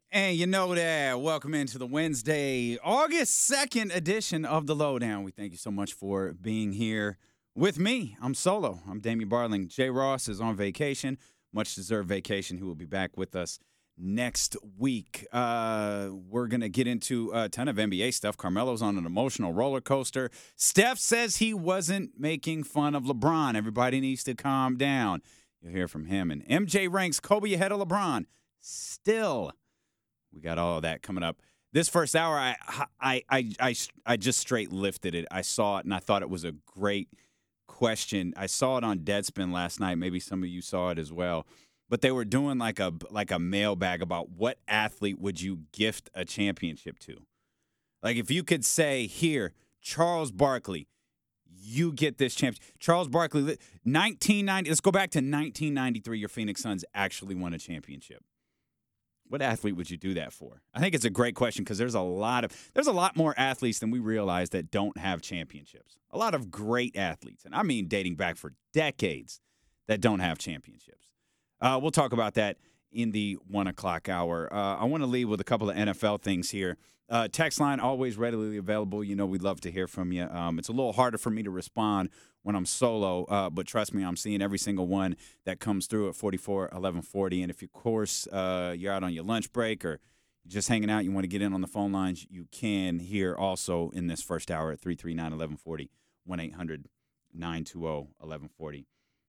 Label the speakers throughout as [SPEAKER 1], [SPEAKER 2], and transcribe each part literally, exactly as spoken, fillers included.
[SPEAKER 1] And you know that. Welcome into the Wednesday, August second edition of The Lowdown. We thank you so much for being here with me. I'm solo. I'm Damian Barling. Jay Ross is on vacation, much deserved vacation. He will be back with us next week. Uh, we're going to get into a ton of N B A stuff. Carmelo's on an emotional roller coaster. Steph says he wasn't making fun of LeBron. Everybody needs to calm down. You'll hear from him. And M J ranks Kobe ahead of LeBron. Still. We got all of that coming up. This first hour, I, I, I, I, I just straight lifted it. I saw it, and I thought it was a great question. I saw it on Deadspin last night. Maybe some of you saw it as well. But they were doing like a like a mailbag about what athlete would you gift a championship to? Like if you could say, here, Charles Barkley, you get this championship. Charles Barkley, nineteen ninety. Let's go back to nineteen ninety-three. Your Phoenix Suns actually won a championship. What athlete would you do that for? I think it's a great question because there's a lot of there's a lot more athletes than we realize that don't have championships. A lot of great athletes, and I mean dating back for decades, that don't have championships. Uh, we'll talk about that in the one o'clock hour. Uh, I want to lead with a couple of N F L things here. Uh, text line always readily available. You know we'd love to hear from you. Um, it's a little harder for me to respond when I'm solo, uh, but trust me, I'm seeing every single one that comes through at forty-four eleven forty. And if, of course, uh, you're out on your lunch break or you're just hanging out, you want to get in on the phone lines, you can hear also in this first hour at three three nine eleven forty, one eight hundred nine two zero eleven forty.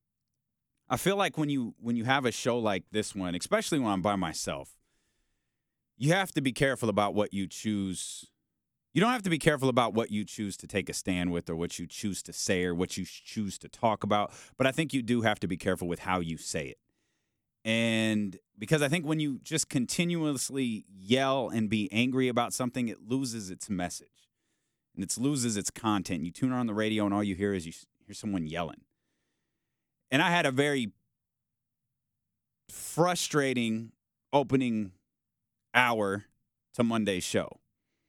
[SPEAKER 1] I feel like when you when you have a show like this one, especially when I'm by myself, you have to be careful about what you choose. You don't have to be careful about what you choose to take a stand with or what you choose to say or what you choose to talk about. But I think you do have to be careful with how you say it. And because I think when you just continuously yell and be angry about something, it loses its message and it loses its content. You tune on the radio and all you hear is you hear someone yelling. And I had a very frustrating opening hour to Monday's show.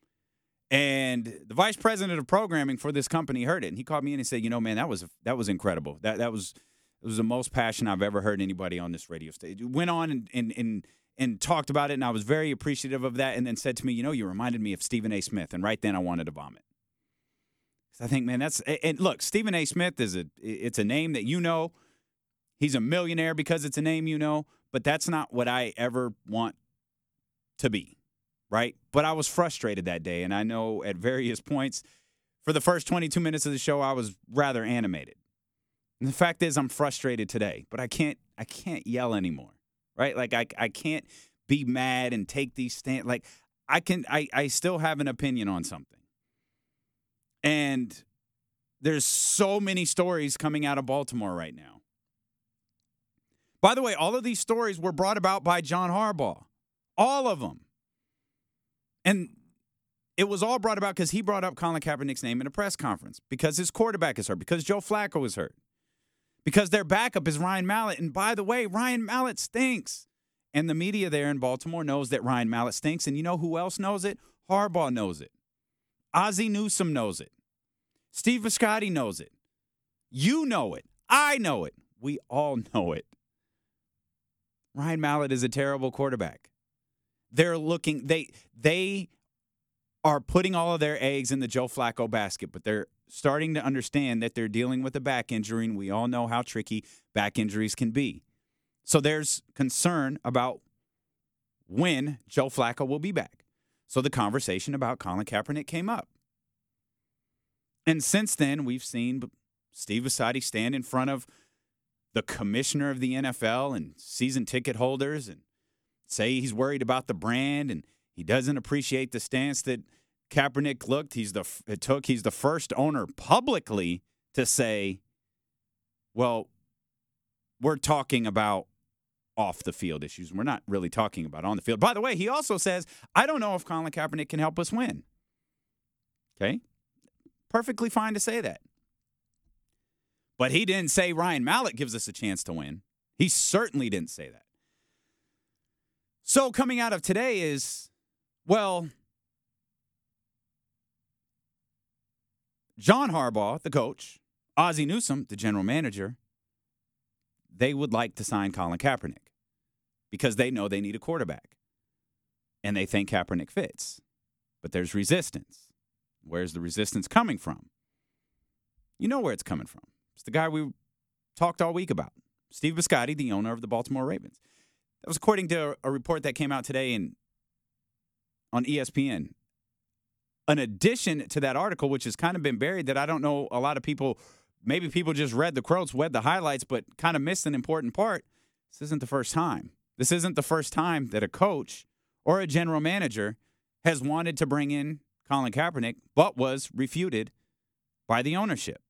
[SPEAKER 1] And the vice president of programming for this company heard it, and he called me in and said, "You know, man, that was that was incredible. That that was it was the most passion I've ever heard anybody on this radio stage." Went on and and and and talked about it, and I was very appreciative of that. And then said to me, "You know, you reminded me of Stephen A. Smith." And right then, I wanted to vomit. I think, man, that's and look, Stephen A. Smith is a it's a name that you know. He's a millionaire because it's a name you know, but that's not what I ever want to be. Right? But I was frustrated that day, and I know at various points for the first twenty-two minutes of the show, I was rather animated. And the fact is I'm frustrated today, but I can't I can't yell anymore. Right? Like I I can't be mad and take these stand like I can I, I still have an opinion on something. And there's so many stories coming out of Baltimore right now. By the way, all of these stories were brought about by John Harbaugh. All of them. And it was all brought about because he brought up Colin Kaepernick's name in a press conference, because his quarterback is hurt, because Joe Flacco is hurt, because their backup is Ryan Mallett. And by the way, Ryan Mallett stinks. And the media there in Baltimore knows that Ryan Mallett stinks. And you know who else knows it? Harbaugh knows it. Ozzie Newsome knows it. Steve Bisciotti knows it. You know it. I know it. We all know it. Ryan Mallett is a terrible quarterback. They're looking, they they are putting all of their eggs in the Joe Flacco basket, but they're starting to understand that they're dealing with a back injury, and we all know how tricky back injuries can be. So there's concern about when Joe Flacco will be back. So the conversation about Colin Kaepernick came up. And since then, we've seen Steve Bisciotti stand in front of the commissioner of the N F L and season ticket holders and say he's worried about the brand and he doesn't appreciate the stance that Kaepernick looked. He's the it took. He's the first owner publicly to say, "Well, we're talking about off the field issues. We're not really talking about on the field." By the way, he also says, "I don't know if Colin Kaepernick can help us win." Okay, perfectly fine to say that, but he didn't say Ryan Mallett gives us a chance to win. He certainly didn't say that. So coming out of today is, well, John Harbaugh, the coach, Ozzie Newsome, the general manager, they would like to sign Colin Kaepernick because they know they need a quarterback. and they think Kaepernick fits. But there's resistance. Where's the resistance coming from? You know where it's coming from. It's the guy we talked all week about, Steve Bisciotti, the owner of the Baltimore Ravens. That was according to a report that came out today in, on E S P N. An addition to that article, which has kind of been buried, that I don't know a lot of people, maybe people just read the quotes, read the highlights, but kind of missed an important part. This isn't the first time. This isn't the first time that a coach or a general manager has wanted to bring in Colin Kaepernick, but was refuted by the ownership.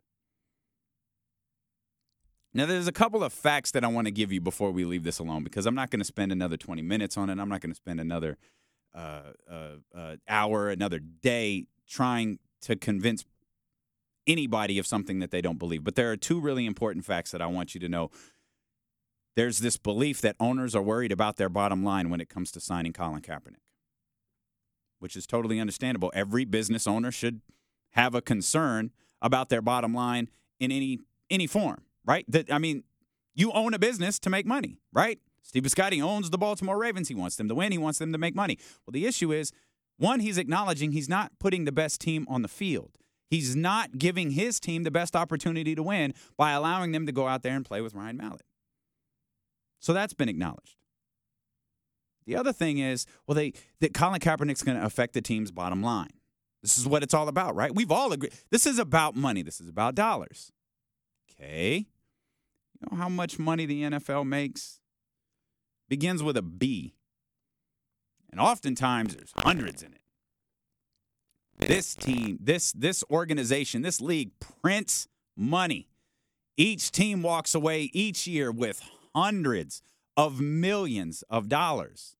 [SPEAKER 1] Now, there's a couple of facts that I want to give you before we leave this alone, because I'm not going to spend another twenty minutes on it. I'm not going to spend another uh, uh, uh, hour, another day trying to convince anybody of something that they don't believe. But there are two really important facts that I want you to know. There's this belief that owners are worried about their bottom line when it comes to signing Colin Kaepernick, which is totally understandable. Every business owner should have a concern about their bottom line in any any form. Right? That I mean, you own a business to make money, right? Steve Bisciotti owns the Baltimore Ravens. He wants them to win. He wants them to make money. Well, the issue is, one, he's acknowledging he's not putting the best team on the field. He's not giving his team the best opportunity to win by allowing them to go out there and play with Ryan Mallett. So that's been acknowledged. The other thing is, well, they that Colin Kaepernick's going to affect the team's bottom line. This is what it's all about, right? We've all agreed. This is about money. This is about dollars. Okay. You know how much money the N F L makes? Begins with a B. And oftentimes there's hundreds in it. This team, this this organization, this league prints money. Each team walks away each year with hundreds of millions of dollars.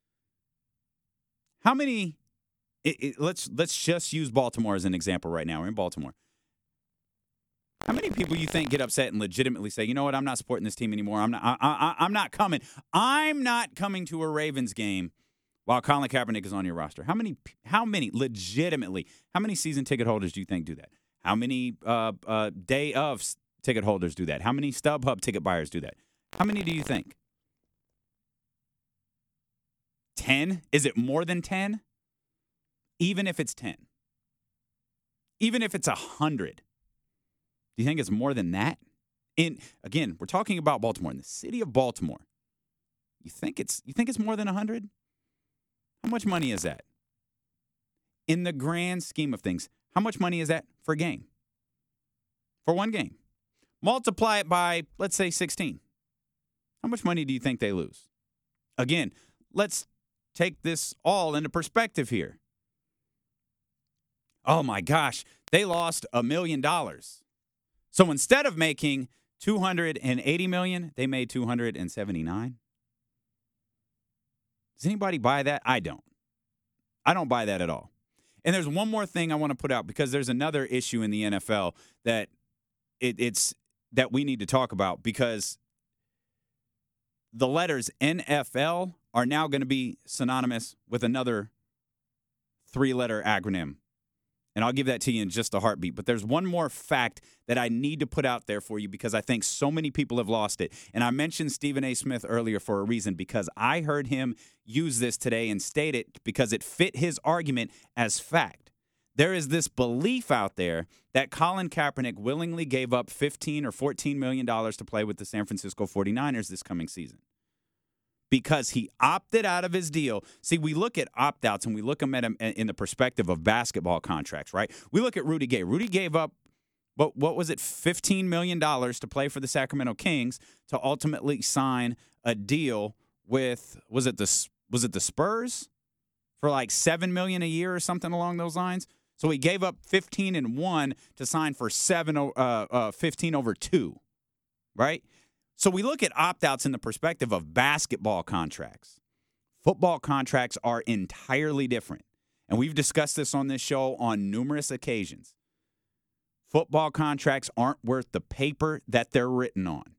[SPEAKER 1] How many it, it, let's let's just use Baltimore as an example right now. We're in Baltimore. How many people you think get upset and legitimately say, you know what, I'm not supporting this team anymore. I'm not I, I, I'm not coming. I'm not coming to a Ravens game while Colin Kaepernick is on your roster. How many, how many, legitimately, how many season ticket holders do you think do that? How many uh, uh, day of ticket holders do that? How many StubHub ticket buyers do that? How many do you think? ten? Is it more than ten? Even if it's ten. Even if it's one hundred. Do you think it's more than that? In again, we're talking about Baltimore, in the city of Baltimore. You think it's you think it's more than one hundred? How much money is that? In the grand scheme of things, how much money is that for a game? For one game. Multiply it by, let's say, sixteen. How much money do you think they lose? Again, let's take this all into perspective here. Oh my gosh, they lost a million dollars. So instead of making two hundred eighty million dollars, they made two hundred seventy-nine. Does anybody buy that? I don't. I don't buy that at all. And there's one more thing I want to put out, because there's another issue in the N F L that it, it's that we need to talk about, because the letters N F L are now going to be synonymous with another three-letter acronym. And I'll give that to you in just a heartbeat. But there's one more fact that I need to put out there for you, because I think so many people have lost it. And I mentioned Stephen A. Smith earlier for a reason, because I heard him use this today and state it because it fit his argument as fact. There is this belief out there that Colin Kaepernick willingly gave up fifteen or fourteen million dollars to play with the San Francisco forty-niners this coming season, because he opted out of his deal. See, we look at opt-outs and we look at them in the perspective of basketball contracts, right? We look at Rudy Gay. Rudy gave up, what, what was it, fifteen million dollars to play for the Sacramento Kings to ultimately sign a deal with, was it the, was it the Spurs for like seven million dollars a year or something along those lines? So he gave up fifteen and one to sign for seven, uh, uh, fifteen over two, right? So we look at opt-outs in the perspective of basketball contracts. Football contracts are entirely different. And we've discussed this on this show on numerous occasions. Football contracts aren't worth the paper that they're written on.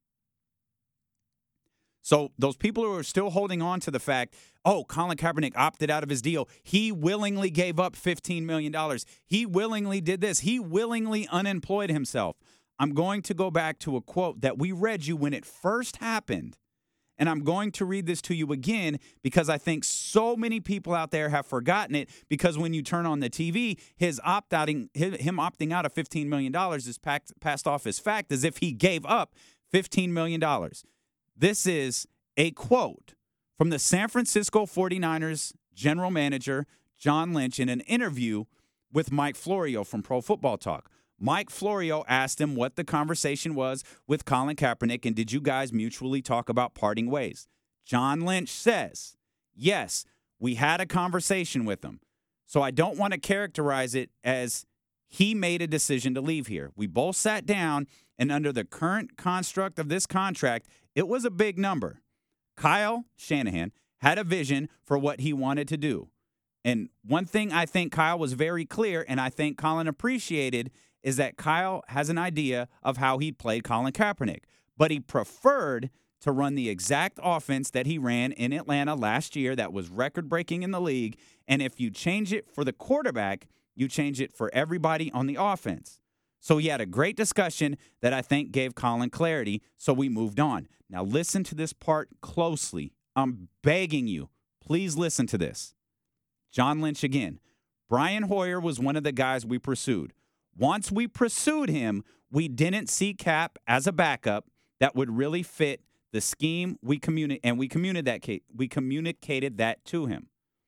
[SPEAKER 1] So those people who are still holding on to the fact, oh, Colin Kaepernick opted out of his deal. He willingly gave up fifteen million dollars. He willingly did this. He willingly unemployed himself. I'm going to go back to a quote that we read you when it first happened, And I'm going to read this to you again because I think so many people out there have forgotten it, because when you turn on the T V, his opt-outing, him opting out of fifteen million dollars is packed, passed off as fact, as if he gave up fifteen million dollars. This is a quote from the San Francisco forty-niners general manager, John Lynch, in an interview with Mike Florio from Pro Football Talk. Mike Florio asked him what the conversation was with Colin Kaepernick, and did you guys mutually talk about parting ways? John Lynch says, yes, we had a conversation with him. So I don't want to characterize it as he made a decision to leave here. We both sat down, and under the current construct of this contract, it was a big number. Kyle Shanahan had a vision for what he wanted to do. And one thing I think Kyle was very clear, and I think Colin appreciated, is that Kyle has an idea of how he played Colin Kaepernick. But he preferred to run the exact offense that he ran in Atlanta last year that was record-breaking in the league. And if you change it for the quarterback, you change it for everybody on the offense. So he had a great discussion that I think gave Colin clarity, so we moved on. Now listen to this part closely. I'm begging you, please listen to this. John Lynch again. Brian Hoyer was one of the guys we pursued. Once we pursued him, we didn't see Cap as a backup that would really fit the scheme we communi- and we communicated that we communicated that to him.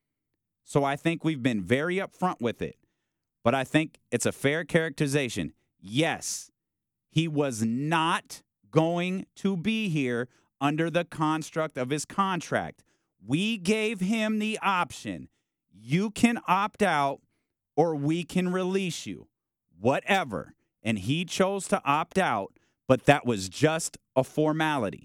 [SPEAKER 1] So I think we've been very upfront with it. But I think it's a fair characterization. Yes, he was not going to be here under the construct of his contract. We gave him the option. You can opt out or we can release you. Whatever. And he chose to opt out, but that was just a formality.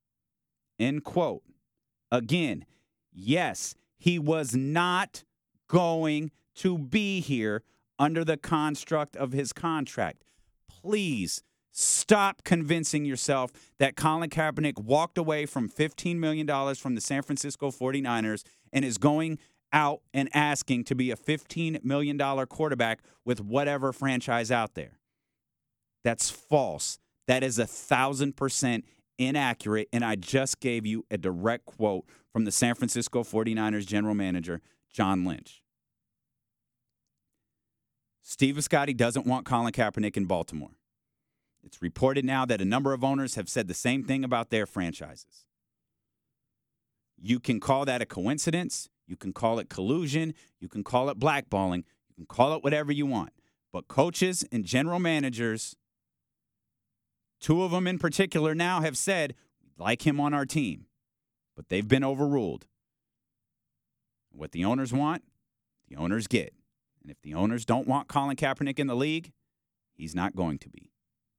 [SPEAKER 1] End quote. Again, yes, he was not going to be here under the construct of his contract. Please stop convincing yourself that Colin Kaepernick walked away from fifteen million dollars from the San Francisco forty-niners and is going out and asking to be a fifteen million dollars quarterback with whatever franchise out there. That's false. That is a thousand percent inaccurate, and I just gave you a direct quote from the San Francisco forty-niners general manager, John Lynch. Steve Bisciotti doesn't want Colin Kaepernick in Baltimore. It's reported now that a number of owners have said the same thing about their franchises. You can call that a coincidence. You can call it collusion. You can call it blackballing. You can call it whatever you want. But coaches and general managers, two of them in particular now, have said, we'd like him on our team. But they've been overruled. What the owners want, the owners get. And if the owners don't want Colin Kaepernick in the league, he's not going to be.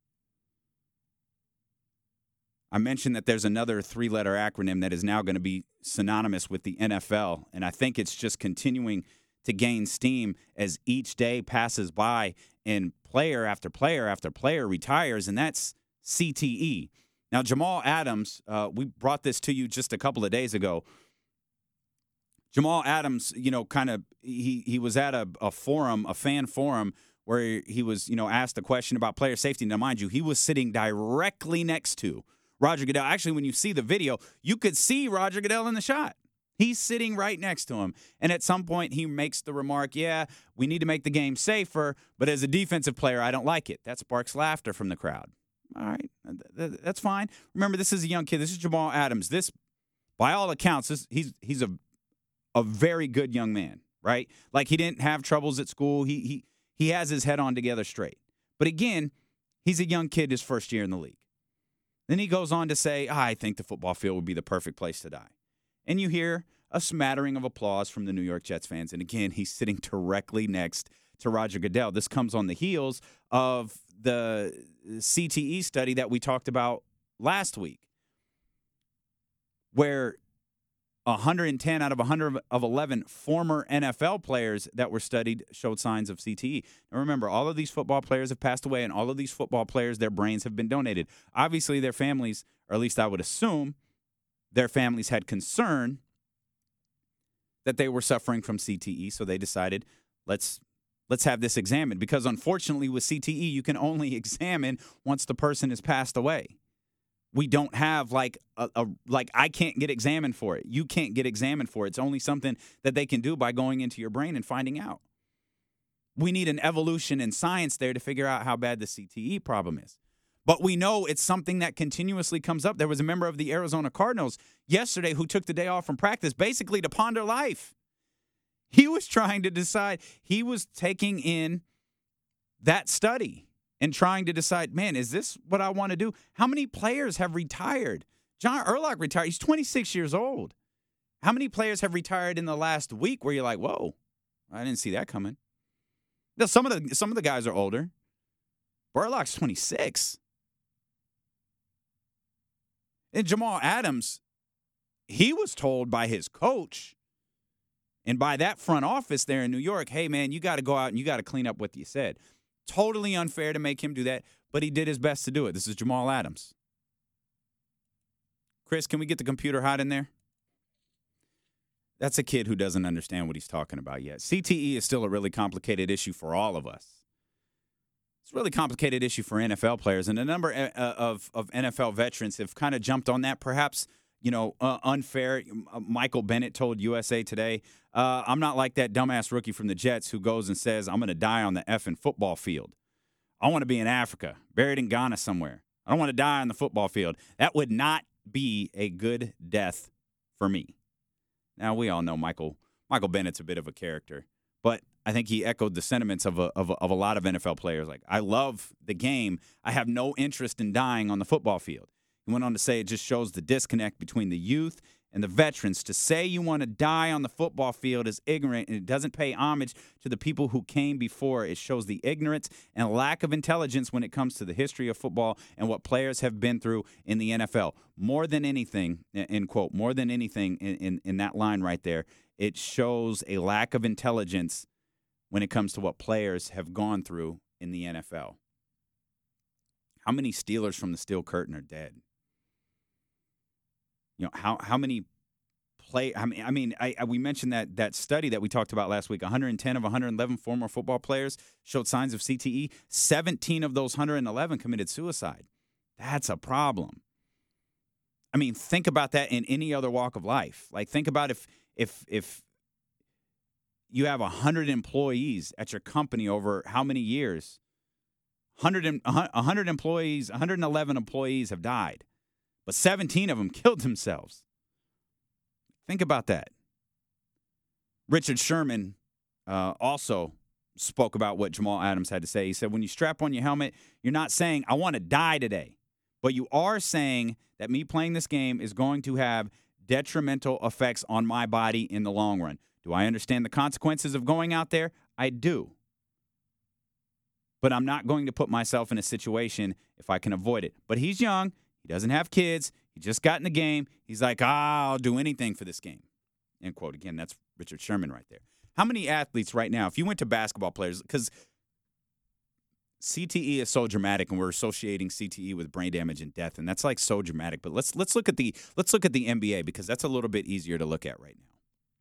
[SPEAKER 1] I mentioned that there's another three-letter acronym that is now going to be synonymous with the N F L, and I think it's just continuing to gain steam as each day passes by and player after player after player retires, and that's C T E. Now, Jamal Adams, uh, we brought this to you just a couple of days ago. Jamal Adams, you know, kind of, he he was at a, a forum, a fan forum, where he was, you know, asked a question about player safety. Now, mind you, he was sitting directly next to Roger Goodell. Actually, when you see the video, you could see Roger Goodell in the shot. He's sitting right next to him. And at some point, he makes the remark, yeah, we need to make the game safer, but as a defensive player, I don't like it. That sparks laughter from the crowd. All right, that's fine. Remember, this is a young kid. This is Jamal Adams. This, by all accounts, this, he's he's a a very good young man, right? Like, he didn't have troubles at school. He he he has his head on together straight. But again, he's a young kid his first year in the league. Then he goes on to say, oh, I think the football field would be the perfect place to die. And you hear a smattering of applause from the New York Jets fans. And again, he's sitting directly next to Roger Goodell. This comes on the heels of the C T E study that we talked about last week, where one hundred ten out of one hundred of eleven former N F L players that were studied showed signs of C T E. Now remember, all of these football players have passed away, and all of these football players, their brains have been donated. Obviously, their families, or at least I would assume, their families had concern that they were suffering from C T E, so they decided, let's let's have this examined. Because unfortunately, with C T E, you can only examine once the person has passed away. we don't have like a, a like I can't get examined for it. You can't get examined for it. It's only something that they can do by going into your brain and finding out. We need an evolution in science there to figure out how bad the C T E problem is. But we know it's something that continuously comes up. There was a member of the Arizona Cardinals yesterday who took the day off from practice basically to ponder life. He was trying to decide, he was taking in that study and trying to decide, man, is this what I want to do? How many players have retired? John Urlacher retired. He's twenty-six years old. How many players have retired in the last week where you're like, whoa, I didn't see that coming? Now, some of the some of the guys are older. Urlacher's twenty-six. And Jamal Adams, he was told by his coach and by that front office there in New York, hey, man, you got to go out and you got to clean up what you said. Totally unfair to make him do that, but he did his best to do it. This is Jamal Adams. Chris, can we get the computer hot in there? That's a kid who doesn't understand what he's talking about yet. C T E is still a really complicated issue for all of us. It's a really complicated issue for N F L players, and a number of, of N F L veterans have kind of jumped on that, perhaps, you know, uh, unfair. Michael Bennett told U S A Today, uh, I'm not like that dumbass rookie from the Jets who goes and says, I'm going to die on the effing football field. I want to be in Africa, buried in Ghana somewhere. I don't want to die on the football field. That would not be a good death for me. Now, we all know Michael Michael Bennett's a bit of a character, but I think he echoed the sentiments of a, of a, of a lot of N F L players. Like, I love the game. I have no interest in dying on the football field. He went on to say it just shows the disconnect between the youth and the veterans. To say you want to die on the football field is ignorant, and it doesn't pay homage to the people who came before. It shows the ignorance and lack of intelligence when it comes to the history of football and what players have been through in the N F L. More than anything, end quote, more than anything in, in, in that line right there, it shows a lack of intelligence when it comes to what players have gone through in the N F L. How many Steelers from the Steel Curtain are dead? You know, how how many play? I mean, I mean, I, I, we mentioned that that study that we talked about last week. one hundred ten of one hundred eleven former football players showed signs of C T E. seventeen of those one hundred eleven committed suicide. That's a problem. I mean, think about that in any other walk of life. Like, think about if if if you have one hundred employees at your company over how many years? one hundred, one hundred employees, one hundred eleven employees have died. But seventeen of them killed themselves. Think about that. Richard Sherman uh, also spoke about what Jamal Adams had to say. He said, when you strap on your helmet, you're not saying, I want to die today. But you are saying that me playing this game is going to have detrimental effects on my body in the long run. Do I understand the consequences of going out there? I do. But I'm not going to put myself in a situation if I can avoid it. But he's young. He doesn't have kids. He just got in the game. He's like, ah, I'll do anything for this game. End quote. Again, that's Richard Sherman right there. How many athletes right now, if you went to basketball players, because C T E is so dramatic, and we're associating C T E with brain damage and death, and that's like so dramatic. But let's let's look at the let's look at the N B A, because that's a little bit easier to look at right now.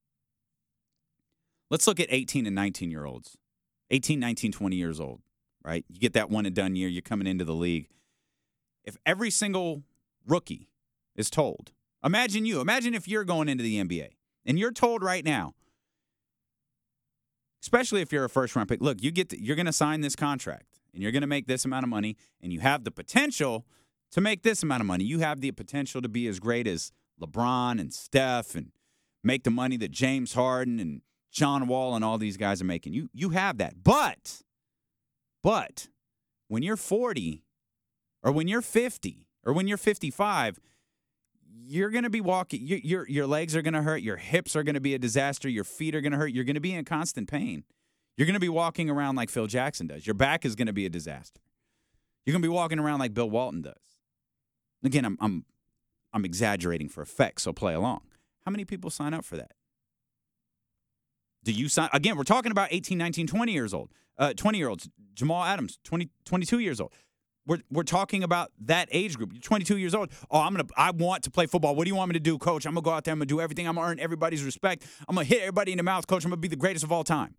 [SPEAKER 1] Let's look at eighteen and nineteen year olds, eighteen, nineteen, twenty years old, right? You get that one and done year. You're coming into the league. If every single rookie is told, imagine you, imagine if you're going into the N B A and you're told right now, especially if you're a first round pick, look, you get to, you're going to sign this contract and you're going to make this amount of money, and you have the potential to make this amount of money. You have the potential to be as great as LeBron and Steph and make the money that James Harden and John Wall and all these guys are making. You you have that. But, but when you're forty, or when you're fifty, or when you're fifty-five, you're going to be walking. Your, your, your legs are going to hurt. Your hips are going to be a disaster. Your feet are going to hurt. You're going to be in constant pain. You're going to be walking around like Phil Jackson does. Your back is going to be a disaster. You're going to be walking around like Bill Walton does. Again, I'm I'm I'm exaggerating for effect, so play along. How many people sign up for that? Do you sign? Again, we're talking about eighteen, nineteen, twenty years old. Uh, twenty-year-olds. Jamal Adams, twenty, twenty-two years old. We're we're talking about that age group. You're twenty-two years old. Oh, I'm gonna. I want to play football. What do you want me to do, Coach? I'm gonna go out there. I'm gonna do everything. I'm gonna earn everybody's respect. I'm gonna hit everybody in the mouth, Coach. I'm gonna be the greatest of all time.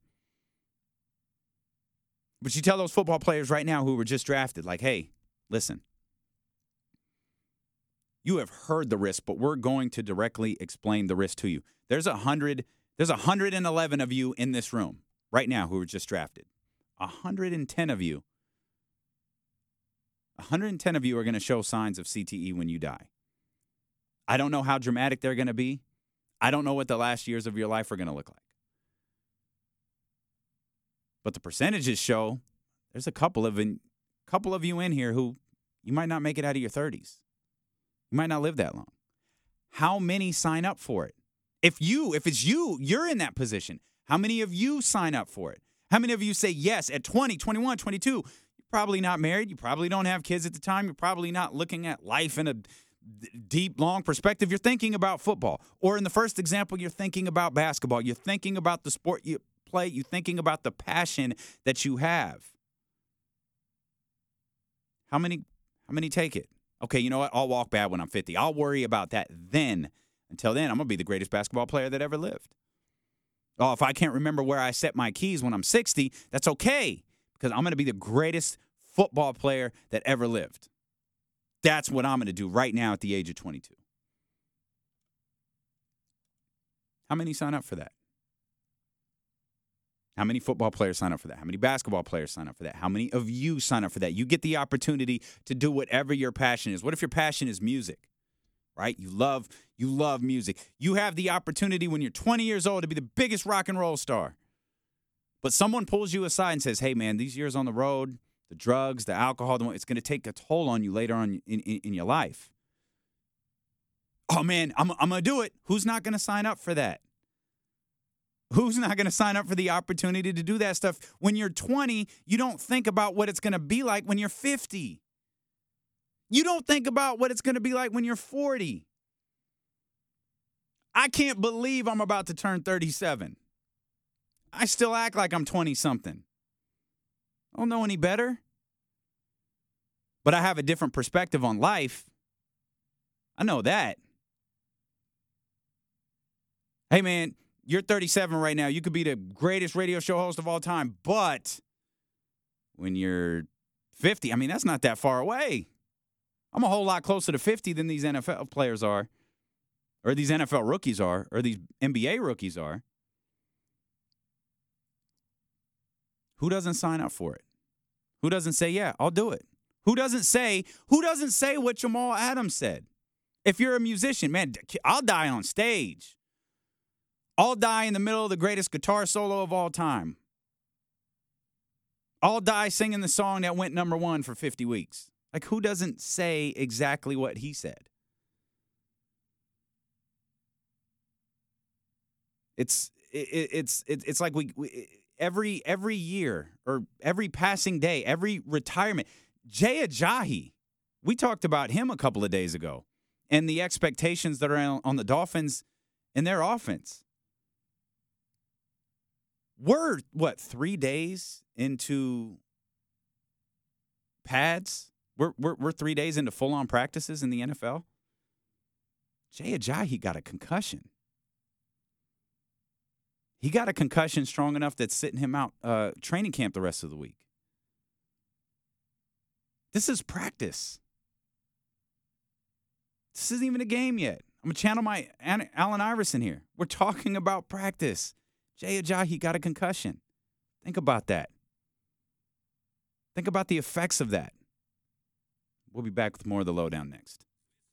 [SPEAKER 1] But you tell those football players right now who were just drafted, like, hey, listen. You have heard the risk, but we're going to directly explain the risk to you. There's a hundred, there's one hundred eleven of you in this room right now who were just drafted. one hundred ten of you. one hundred ten of you are going to show signs of C T E when you die. I don't know how dramatic they're going to be. I don't know what the last years of your life are going to look like. But the percentages show there's a couple of in, couple of you in here who you might not make it out of your thirties. You might not live that long. How many sign up for it? If you, if it's you, you're in that position. How many of you sign up for it? How many of you say yes at twenty, twenty-one, twenty-two? You're probably not married. You probably don't have kids at the time. You're probably not looking at life in a d- deep, long perspective. You're thinking about football. Or in the first example, you're thinking about basketball. You're thinking about the sport you play. You're thinking about the passion that you have. How many, how many take it? Okay, you know what? I'll walk bad when I'm fifty. I'll worry about that then. Until then, I'm going to be the greatest basketball player that ever lived. Oh, if I can't remember where I set my keys when I'm sixty, that's okay, because I'm going to be the greatest football player that ever lived. That's what I'm going to do right now at the age of twenty-two. How many sign up for that? How many football players sign up for that? How many basketball players sign up for that? How many of you sign up for that? You get the opportunity to do whatever your passion is. What if your passion is music, right? You love, you love music. You have the opportunity when you're twenty years old to be the biggest rock and roll star. But someone pulls you aside and says, hey, man, these years on the road, the drugs, the alcohol, it's going to take a toll on you later on in, in, in your life. Oh, man, I'm, I'm going to do it. Who's not going to sign up for that? Who's not going to sign up for the opportunity to do that stuff? When you're twenty, you don't think about what it's going to be like when you're fifty. You don't think about what it's going to be like when you're forty. I can't believe I'm about to turn thirty-seven. I still act like I'm twenty-something. I don't know any better. But I have a different perspective on life. I know that. Hey, man, you're thirty-seven right now. You could be the greatest radio show host of all time. But when you're fifty, I mean, that's not that far away. I'm a whole lot closer to fifty than these N F L players are, or these N F L rookies are, or these N B A rookies are. Who doesn't sign up for it? Who doesn't say, yeah, I'll do it? Who doesn't say, who doesn't say what Jamal Adams said? If you're a musician, man, I'll die on stage. I'll die in the middle of the greatest guitar solo of all time. I'll die singing the song that went number one for fifty weeks. Like, who doesn't say exactly what he said? It's it, it's it, it's like we, we every every year or every passing day, every retirement. Jay Ajayi, we talked about him a couple of days ago, and the expectations that are on the Dolphins and their offense. We're, what, three days into pads? We're, we're, we're three days into full-on practices in the N F L? Jay Ajayi got a concussion. He got a concussion strong enough that's sitting him out uh, training camp the rest of the week. This is practice. This isn't even a game yet. I'm going to channel my Allen Iverson here. We're talking about practice. Jay Ajayi got a concussion. Think about that. Think about the effects of that. We'll be back with more of the Lowdown next.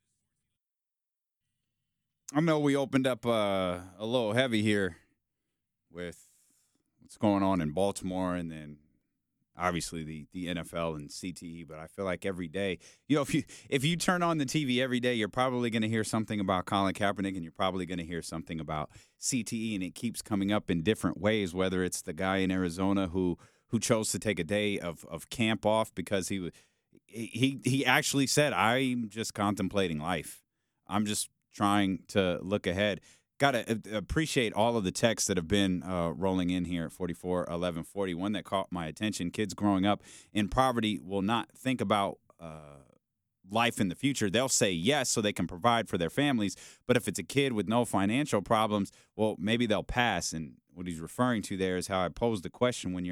[SPEAKER 1] I know we opened up uh, a little heavy here with what's going on in Baltimore and then obviously the, the N F L and C T E, but I feel like every day, you know, if you if you turn on the T V every day, you're probably going to hear something about Colin Kaepernick and you're probably going to hear something about C T E, and it keeps coming up in different ways, whether it's the guy in Arizona who who chose to take a day of, of camp off because he was he he actually said, I'm just contemplating life. I'm just trying to look ahead. Got to appreciate all of the texts that have been uh, rolling in here at forty-four eleven forty. One that caught my attention: kids growing up in poverty will not think about uh, life in the future. They'll say yes so they can provide for their families. But if it's a kid with no financial problems, well, maybe they'll pass. And what he's referring to there is how I posed the question: when you're an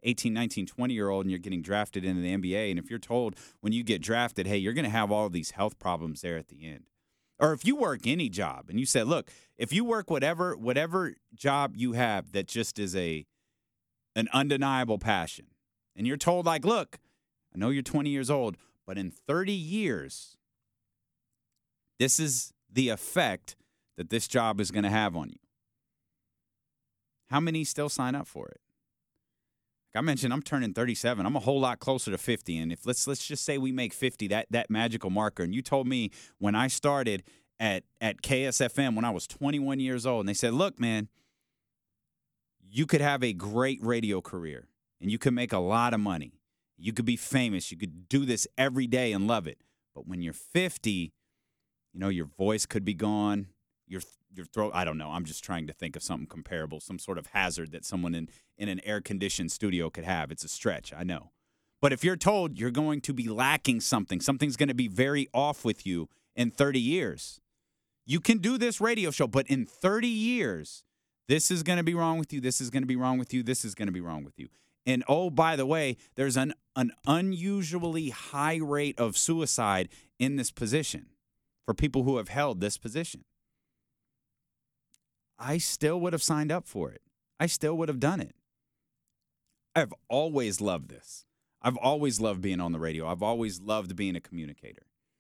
[SPEAKER 1] eighteen, nineteen, twenty-year-old and you're getting drafted into the N B A, and if you're told when you get drafted, hey, you're going to have all of these health problems there at the end. Or if you work any job and you said, look, if you work whatever whatever job you have that just is a an undeniable passion, and you're told, like, look, I know you're twenty years old, but in thirty years, this is the effect that this job is going to have on you. How many still sign up for it? Like I mentioned, I'm turning thirty-seven. I'm a whole lot closer to fifty. And if let's let's just say we make fifty, that that magical marker. And you told me when I started at at K S F M when I was twenty-one years old, and they said, look, man, you could have a great radio career and you could make a lot of money. You could be famous. You could do this every day and love it. But when you're fifty, you know, your voice could be gone. Your your throat, I don't know. I'm just trying to think of something comparable, some sort of hazard that someone in, in an air-conditioned studio could have. It's a stretch, I know. But if you're told you're going to be lacking something, something's going to be very off with you in thirty years, you can do this radio show, but in thirty years, this is going to be wrong with you, this is going to be wrong with you, this is going to be wrong with you. And, oh, by the way, there's an, an unusually high rate of suicide in this position for people who have held this position. I still would have signed up for it. I still would have done it. I've always loved this. I've always loved being on the radio. I've always loved being a communicator.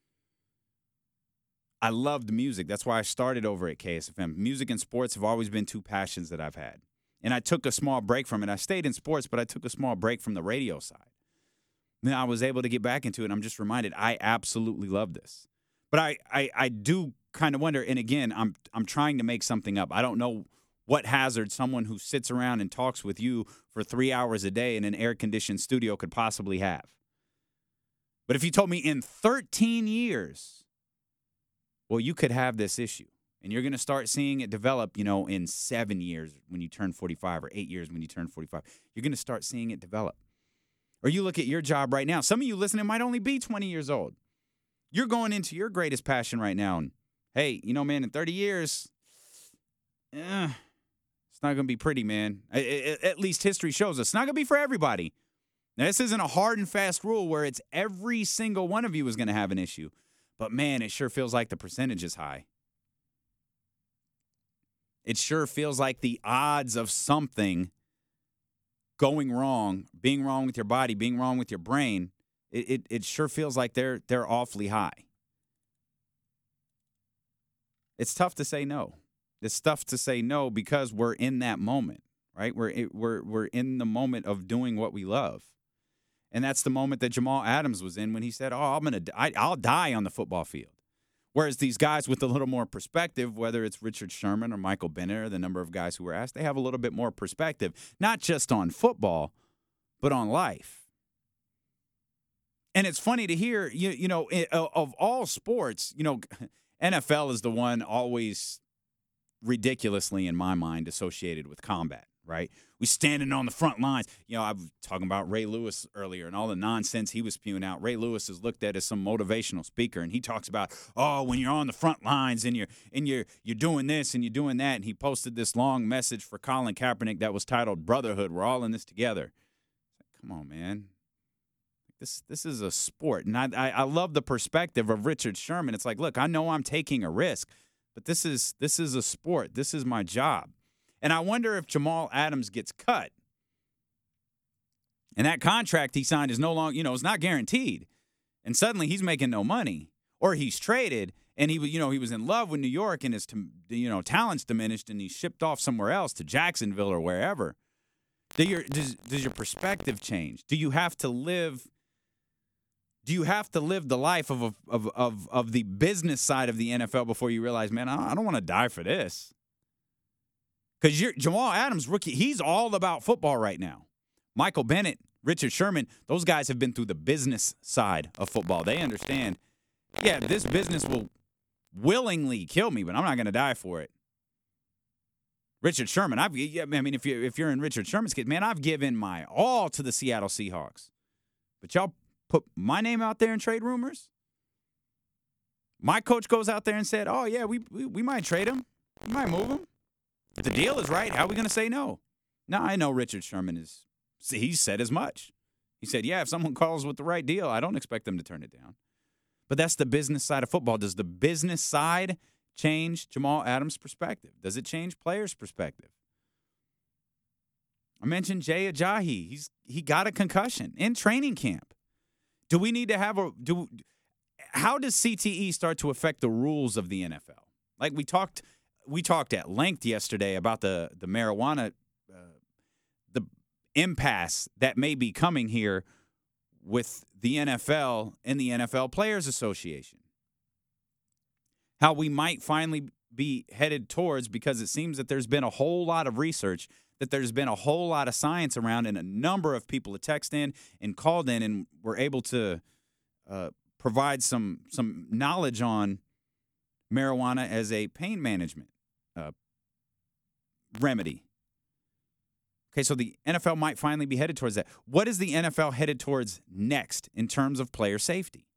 [SPEAKER 1] I loved music. That's why I started over at K S F M. Music and sports have always been two passions that I've had. And I took a small break from it. I stayed in sports, but I took a small break from the radio side. Then I was able to get back into it, and I'm just reminded I absolutely love this. But I, I, I do kind of wonder, and again, I'm I'm trying to make something up. I don't know what hazard someone who sits around and talks with you for three hours a day in an air-conditioned studio could possibly have. But if you told me in thirteen years, well, you could have this issue, and you're going to start seeing it develop, you know, in seven years when you turn forty-five or eight years when you turn forty-five. You're going to start seeing it develop. Or you look at your job right now. Some of you listening might only be twenty years old. You're going into your greatest passion right now, and hey, you know, man, in thirty years, eh, it's not going to be pretty, man. At least history shows us. It's not going to be for everybody. Now, this isn't a hard and fast rule where it's every single one of you is going to have an issue. But, man, it sure feels like the percentage is high. It sure feels like the odds of something going wrong, being wrong with your body, being wrong with your brain, it it, it sure feels like they're they're awfully high. It's tough to say no. It's tough to say no because we're in that moment, right? We're we're we're in the moment of doing what we love, and that's the moment that Jamal Adams was in when he said, "Oh, I'm gonna, I, I'll die on the football field." Whereas these guys with a little more perspective, whether it's Richard Sherman or Michael Bennett or the number of guys who were asked, they have a little bit more perspective, not just on football, but on life. And it's funny to hear, you you know, of all sports, you know. N F L is the one always ridiculously, in my mind, associated with combat, right? We standing on the front lines. You know, I was talking about Ray Lewis earlier and all the nonsense he was spewing out. Ray Lewis is looked at as some motivational speaker, and he talks about, oh, when you're on the front lines and you're and you're you're doing this and you're doing that. And he posted this long message for Colin Kaepernick that was titled "Brotherhood. We're all in this together." Come on, man. This this is a sport, and I, I I love the perspective of Richard Sherman. It's like, look, I know I'm taking a risk, but this is this is a sport. This is my job, and I wonder if Jamal Adams gets cut, and that contract he signed is no longer, you know, it's not guaranteed, and suddenly he's making no money, or he's traded, and he you know he was in love with New York, and his you know talents diminished, and he's shipped off somewhere else to Jacksonville or wherever. Do your does does your perspective change? Do you have to live? Do you have to live the life of, of of of the business side of the N F L before you realize, man, I don't want to die for this? Because you're Jamal Adams, rookie, he's all about football right now. Michael Bennett, Richard Sherman, those guys have been through the business side of football. They understand, yeah, this business will willingly kill me, but I'm not going to die for it. Richard Sherman, I've, I mean, if you if you're in Richard Sherman's case, man, I've given my all to the Seattle Seahawks, but y'all put my name out there in trade rumors. My coach goes out there and said, "Oh yeah, we we, we might trade him, we might move him. If the deal is right, how are we going to say no?" Now I know Richard Sherman is See, he said as much. He said, yeah, if someone calls with the right deal, I don't expect them to turn it down. But that's the business side of football. Does the business side change Jamal Adams' perspective? Does it change players' perspective? I mentioned Jay Ajayi. He's he got a concussion in training camp. Do we need to have a do? How does C T E start to affect the rules of the N F L? Like we talked, we talked at length yesterday about the the marijuana, uh, the impasse that may be coming here with the N F L and the N F L Players Association. How we might finally be headed towards, because it seems that there's been a whole lot of research, that there's been a whole lot of science around, and a number of people have texted in and called in and were able to uh, provide some some knowledge on marijuana as a pain management uh, remedy. Okay, so the N F L might finally be headed towards that. What is the N F L headed towards next in terms of player safety?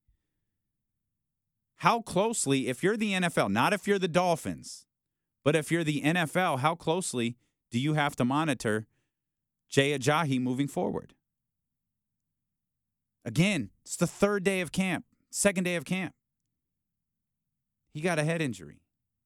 [SPEAKER 1] How closely, if you're the N F L, not if you're the Dolphins, but if you're the N F L, how closely do you have to monitor Jay Ajayi moving forward? Again, it's the third day of camp, second day of camp. He got a head injury.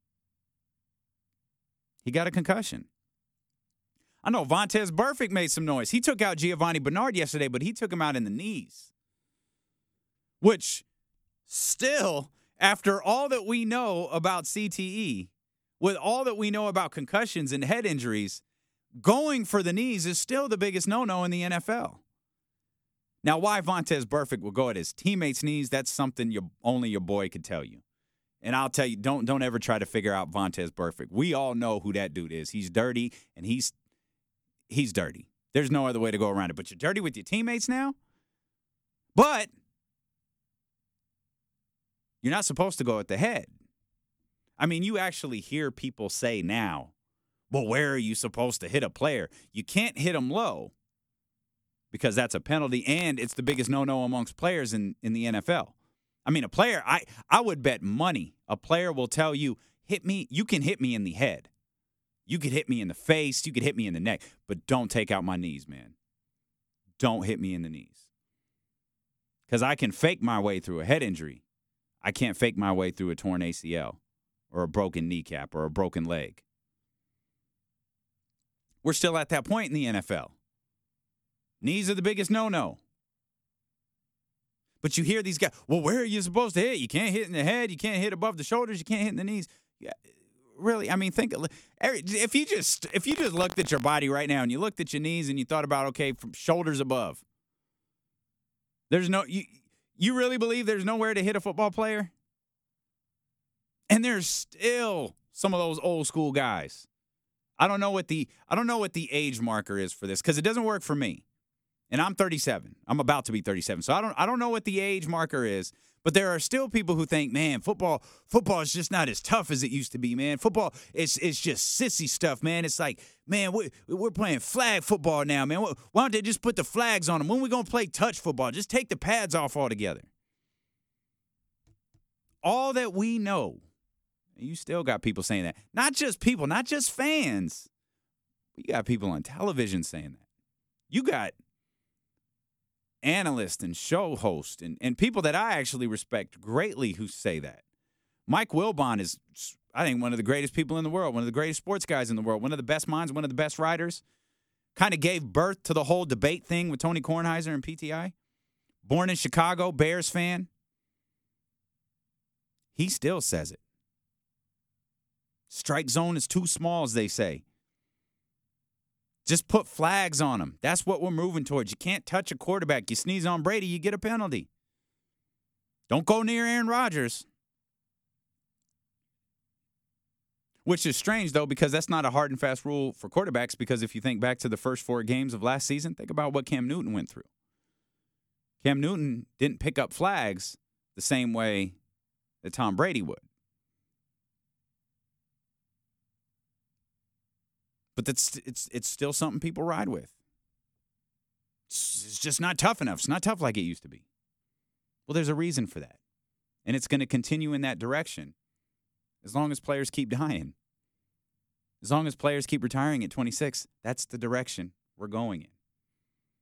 [SPEAKER 1] He got a concussion. I know Vontaze Burfict made some noise. He took out Giovanni Bernard yesterday, but he took him out in the knees. Which, still, after all that we know about C T E, with all that we know about concussions and head injuries, going for the knees is still the biggest no-no in the N F L. Now, why Vontaze Burfict will go at his teammates' knees, that's something your, only your boy could tell you. And I'll tell you, don't don't ever try to figure out Vontaze Burfict. We all know who that dude is. He's dirty, and he's he's dirty. There's no other way to go around it. But you're dirty with your teammates now? But you're not supposed to go at the head. I mean, you actually hear people say now, well, where are you supposed to hit a player? You can't hit them low because that's a penalty, and it's the biggest no-no amongst players in, in the N F L. I mean, a player, I, I would bet money a player will tell you, hit me, you can hit me in the head. You could hit me in the face, you could hit me in the neck, but don't take out my knees, man. Don't hit me in the knees. Because I can fake my way through a head injury. I can't fake my way through a torn A C L or a broken kneecap or a broken leg. We're still at that point in the N F L. Knees are the biggest no-no. But you hear these guys, well, where are you supposed to hit? You can't hit in the head. You can't hit above the shoulders. You can't hit in the knees. Yeah, really, I mean, think if you just if you just looked at your body right now and you looked at your knees and you thought about, okay, from shoulders above, there's no you you really believe there's nowhere to hit a football player? And there's still some of those old school guys. I don't know what the I don't know what the age marker is for this, because it doesn't work for me. And I'm thirty-seven. I'm about to be thirty-seven. So I don't I don't know what the age marker is, but there are still people who think, man, football football is just not as tough as it used to be, man. Football, it's it's just sissy stuff, man. It's like, man, we, we're playing flag football now, man. Why don't they just put the flags on them? When are we going to play touch football? Just take the pads off altogether. All that we know, you still got people saying that. Not just people, not just fans. You got people on television saying that. You got analysts and show hosts and, and people that I actually respect greatly who say that. Mike Wilbon is, I think, one of the greatest people in the world, one of the greatest sports guys in the world, one of the best minds, one of the best writers. Kind of gave birth to the whole debate thing with Tony Kornheiser and P T I. Born in Chicago, Bears fan. He still says it. Strike zone is too small, as they say. Just put flags on them. That's what we're moving towards. You can't touch a quarterback. You sneeze on Brady, you get a penalty. Don't go near Aaron Rodgers. Which is strange, though, because that's not a hard and fast rule for quarterbacks, because if you think back to the first four games of last season, think about what Cam Newton went through. Cam Newton didn't pick up flags the same way that Tom Brady would. But that's it's it's still something people ride with. It's, it's just not tough enough. It's not tough like it used to be. Well, there's a reason for that. And it's going to continue in that direction as long as players keep dying. As long as players keep retiring at twenty-six, that's the direction we're going in.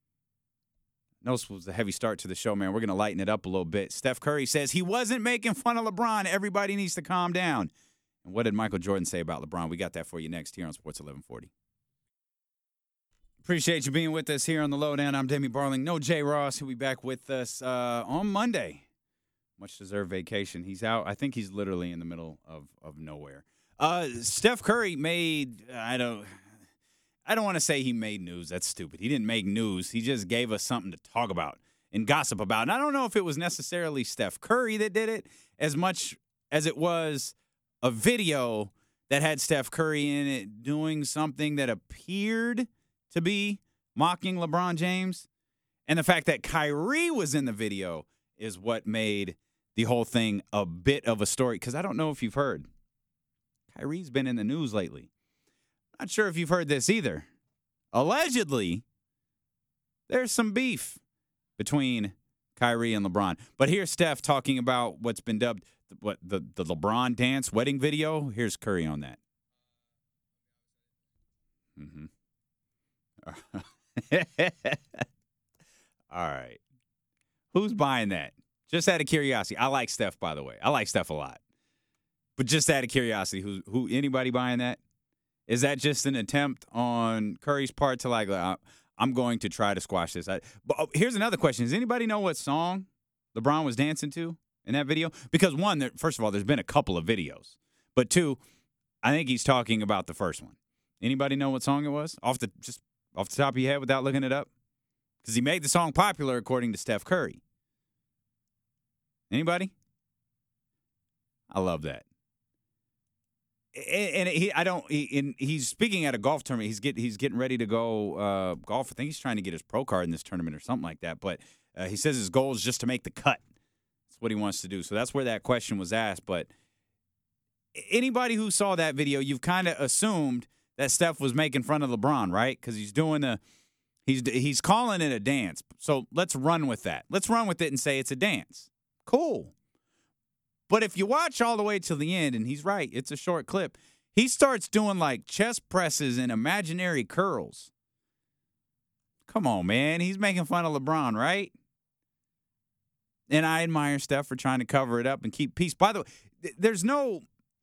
[SPEAKER 1] know this was a heavy start to the show, man. We're going to lighten it up a little bit. Steph Curry says he wasn't making fun of LeBron. Everybody needs to calm down. And what did Michael Jordan say about LeBron? We got that for you next here on Sports eleven forty. Appreciate you being with us here on the Lowdown. I'm Demi Barling. No Jay Ross, who'll be back with us uh, on Monday. Much deserved vacation. He's out. I think he's literally in the middle of, of nowhere. Uh, Steph Curry made, I don't, I don't want to say he made news. That's stupid. He didn't make news. He just gave us something to talk about and gossip about. And I don't know if it was necessarily Steph Curry that did it as much as it was a video that had Steph Curry in it doing something that appeared to be mocking LeBron James. And the fact that Kyrie was in the video is what made the whole thing a bit of a story. Because I don't know if you've heard. Kyrie's been in the news lately. Not sure if you've heard this either. Allegedly, there's some beef between Kyrie and LeBron. But here's Steph talking about what's been dubbed what the, the LeBron dance wedding video. Here's Curry on that. Mm-hmm. All right. Who's buying that? Just out of curiosity. I like Steph, by the way. I like Steph a lot. But just out of curiosity, who who anybody buying that? Is that just an attempt on Curry's part to like, uh, I'm going to try to squash this? I, but oh, here's another question. Does anybody know what song LeBron was dancing to in that video? Because one, there, first of all, there's been a couple of videos. But two, I think he's talking about the first one. Anybody know what song it was? Off the just off the top of your head without looking it up? Because he made the song popular according to Steph Curry. Anybody? I love that. And he, I don't. He, and he's speaking at a golf tournament. He's get, he's getting ready to go uh, golf. I think he's trying to get his pro card in this tournament or something like that. But uh, he says his goal is just to make the cut. That's what he wants to do. So that's where that question was asked. But anybody who saw that video, you've kind of assumed that Steph was making fun of LeBron, right? Because he's doing a, he's he's calling it a dance. So let's run with that. Let's run with it and say it's a dance. Cool. But if you watch all the way till the end, and he's right, it's a short clip, he starts doing like chest presses and imaginary curls. Come on, man. He's making fun of LeBron, right? And I admire Steph for trying to cover it up and keep peace. By the way, there's no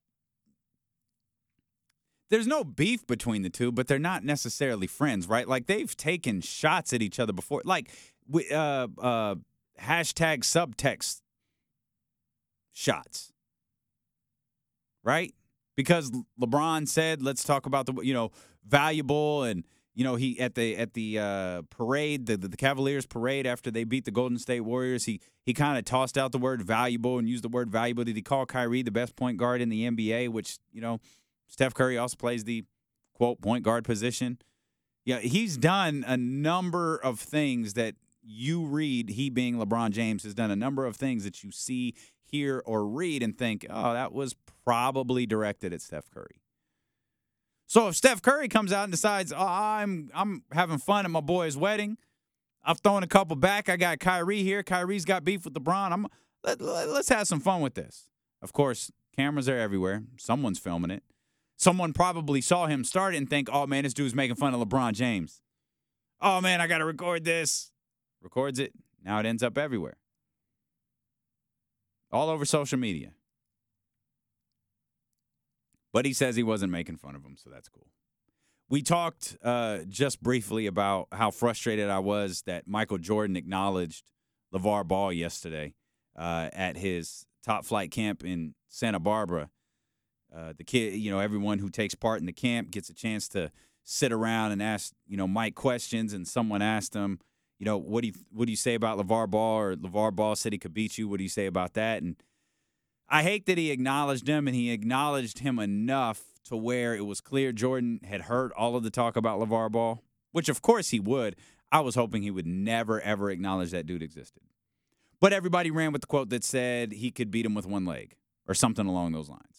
[SPEAKER 1] there's no beef between the two, but they're not necessarily friends, right? Like they've taken shots at each other before. Like uh, uh, hashtag subtext shots, right? Because LeBron said, "Let's talk about the you know valuable," and you know he at the at the uh, parade, the, the Cavaliers parade after they beat the Golden State Warriors, he he kind of tossed out the word valuable and used the word valuable. Did he call Kyrie the best point guard in the N B A? Which you know Steph Curry also plays the quote point guard position. Yeah, he's done a number of things that you read. He being LeBron James has done a number of things that you see, hear, or read and think, oh, that was probably directed at Steph Curry. So if Steph Curry comes out and decides, oh, I'm I'm having fun at my boy's wedding, I've thrown a couple back, I got Kyrie here, Kyrie's got beef with LeBron, I'm let, let, let's have some fun with this. Of course, cameras are everywhere. Someone's filming it. Someone probably saw him start it and think, oh, man, this dude's making fun of LeBron James. Oh, man, I got to record this. Records it. Now it ends up everywhere. All over social media. But he says he wasn't making fun of him, so that's cool. We talked uh, just briefly about how frustrated I was that Michael Jordan acknowledged LeVar Ball yesterday uh, at his top flight camp in Santa Barbara. Uh, the kid, you know, everyone who takes part in the camp gets a chance to sit around and ask, you know, Mike questions. And someone asked him, you know, what do you what do you say about LeVar Ball? Or LeVar Ball said he could beat you. What do you say about that? And I hate that he acknowledged him, and he acknowledged him enough to where it was clear Jordan had heard all of the talk about LeVar Ball, which of course he would. I was hoping he would never, ever acknowledge that dude existed. But everybody ran with the quote that said he could beat him with one leg or something along those lines.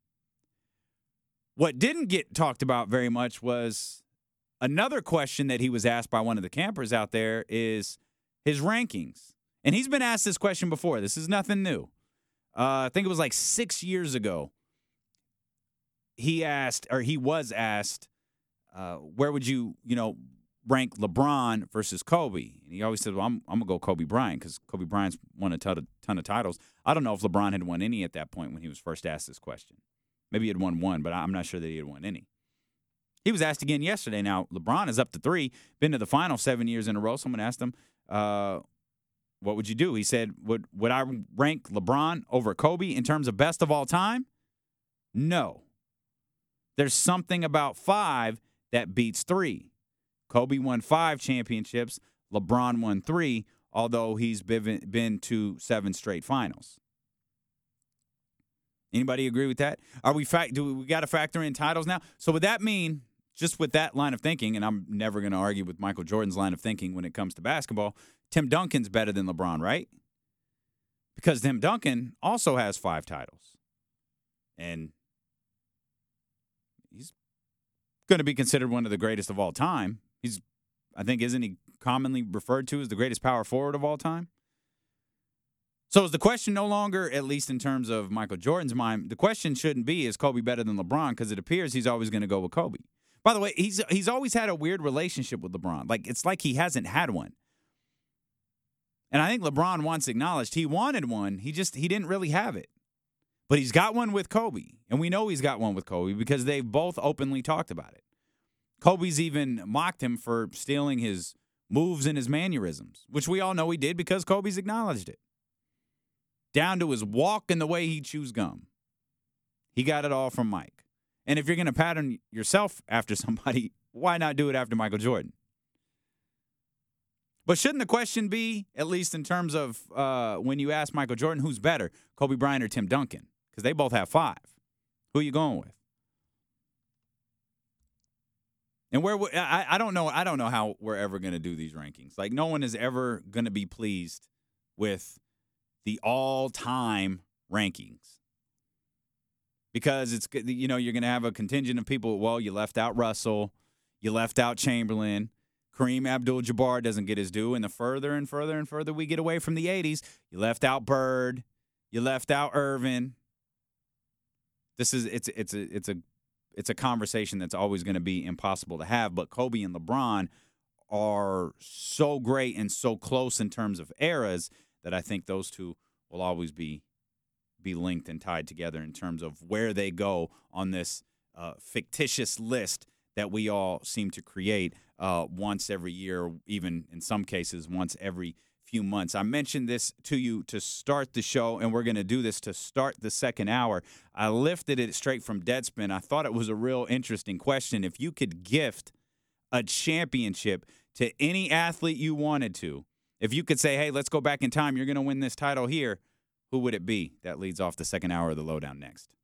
[SPEAKER 1] What didn't get talked about very much was another question that he was asked by one of the campers out there is his rankings. And he's been asked this question before. This is nothing new. Uh, I think it was like six years ago. He asked, or he was asked, uh, where would you, you know, rank LeBron versus Kobe. And he always said, well, I'm, I'm going to go Kobe Bryant because Kobe Bryant's won a ton of, ton of titles. I don't know if LeBron had won any at that point when he was first asked this question. Maybe he had won one, but I'm not sure that he had won any. He was asked again yesterday. Now, LeBron is up to three, been to the final seven years in a row. Someone asked him, uh, what would you do? He said, would, would I rank LeBron over Kobe in terms of best of all time? No. There's something about five that beats three. Kobe won five championships. LeBron won three, although he's been, been to seven straight finals. Anybody agree with that? Are we fact? Do we, we got to factor in titles now? So would that mean, just with that line of thinking, and I'm never going to argue with Michael Jordan's line of thinking when it comes to basketball, Tim Duncan's better than LeBron, right? Because Tim Duncan also has five titles. And he's going to be considered one of the greatest of all time. He's, I think, isn't he commonly referred to as the greatest power forward of all time? So is the question no longer, at least in terms of Michael Jordan's mind, the question shouldn't be, is Kobe better than LeBron? Because it appears he's always going to go with Kobe. By the way, he's he's always had a weird relationship with LeBron. Like, it's like he hasn't had one. And I think LeBron once acknowledged he wanted one. He just, he didn't really have it. But he's got one with Kobe. And we know he's got one with Kobe because they've both openly talked about it. Kobe's even mocked him for stealing his moves and his mannerisms, which we all know he did because Kobe's acknowledged it. Down to his walk and the way he chews gum. He got it all from Mike. And if you're going to pattern yourself after somebody, why not do it after Michael Jordan? But shouldn't the question be, at least in terms of uh, when you ask Michael Jordan, who's better, Kobe Bryant or Tim Duncan? Because they both have five. Who are you going with? And where I, I don't know, I don't know how we're ever going to do these rankings. Like, no one is ever going to be pleased with the all-time rankings. Because it's, you know, you're going to have a contingent of people, well, you left out Russell, you left out Chamberlain, Kareem Abdul-Jabbar doesn't get his due, and the further and further and further we get away from the eighties, you left out Bird, you left out Irvin. This is it's it's a it's a it's a conversation that's always going to be impossible to have, but Kobe and LeBron are so great and so close in terms of eras that I think those two will always be be linked and tied together in terms of where they go on this uh, fictitious list that we all seem to create uh, once every year, even in some cases once every few months. I mentioned this to you to start the show, and we're going to do this to start the second hour. I lifted it straight from Deadspin. I thought it was a real interesting question. If you could gift a championship to any athlete you wanted to, if you could say, hey, let's go back in time, you're going to win this title here, who would it be? That leads off the second hour of the Lowdown next.